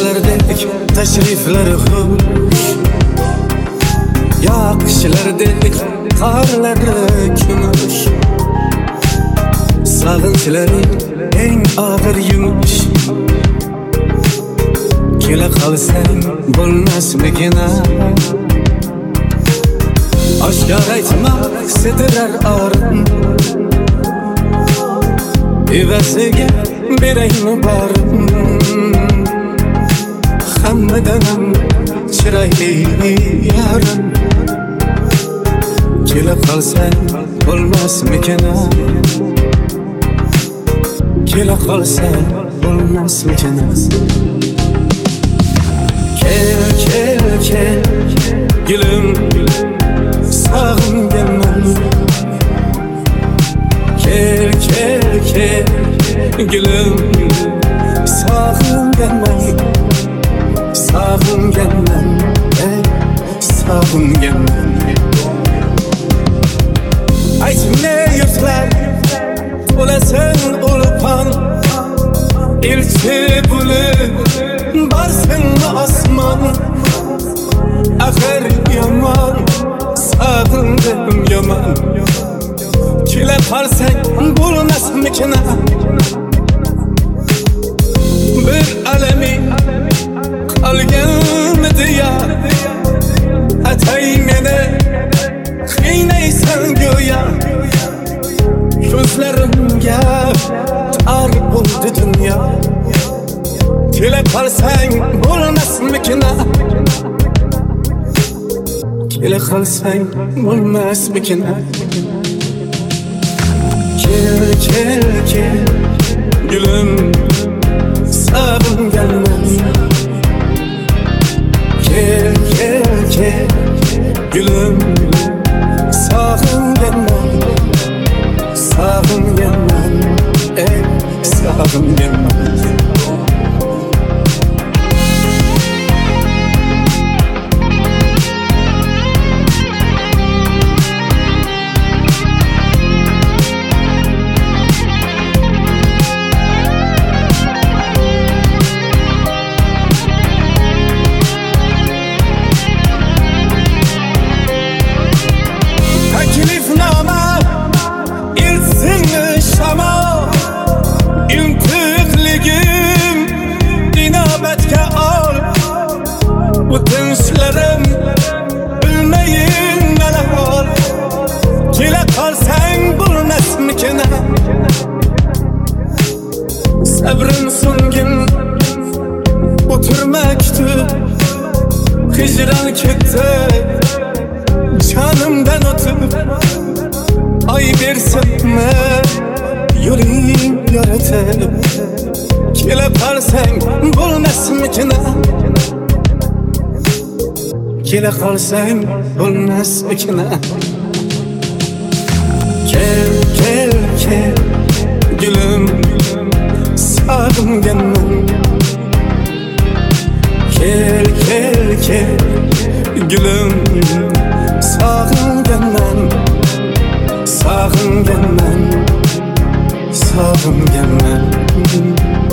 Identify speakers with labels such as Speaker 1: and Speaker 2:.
Speaker 1: Seherlerdek teşrifleri hoş, yakışlardek karları kümüş. Sağınçların en ağır yumuş. Kele kalsan bulmaz mekina. Aşkar aytmak sedirer ağrım. İvesiga beraymi barım. Hammadanam chiroyli yarim. Kela qolsan bo'lmasmikina. Kela qolsan bo'lmasmikina. Kel gülüm sağınganman. Kel gülüm sağınganman. Sağınganman, sağınganman. Aytma yurtlar olasın ulpan. Elchi bo'lib barsın osmon. Axir yomon sağındım yomon. Kela qolsang bo'lmasmikina. Bir alami qolganmidi ya. Atay meni qiynaysan go'yo. Ko'zlarimga tar bo'ldi dunyo. Kela qolsang bo'lmasmikina. Kela qolsang bo'lmasmikina. Kel gülüm sağınganman. Kel gülüm sağınganman. Sağınganman, sağınganman. Teklifname ilsin Şam'a. İntiqligim inabetke al. Bu tinçlerim bilmeyin neler var. Kela qolsang bo'lmasmikina. Sabrim so'ngin o'tirmakdi. Hijron ketdi canımdan ötüp. Ay bersime yo'ling yoritib. Kela qolsang bo'lmasmikina. Kela qolsang bo'lmasmikina. Kel gülüm sağınganman. Kel gülüm sağınganman. Sağınganman, sağınganman.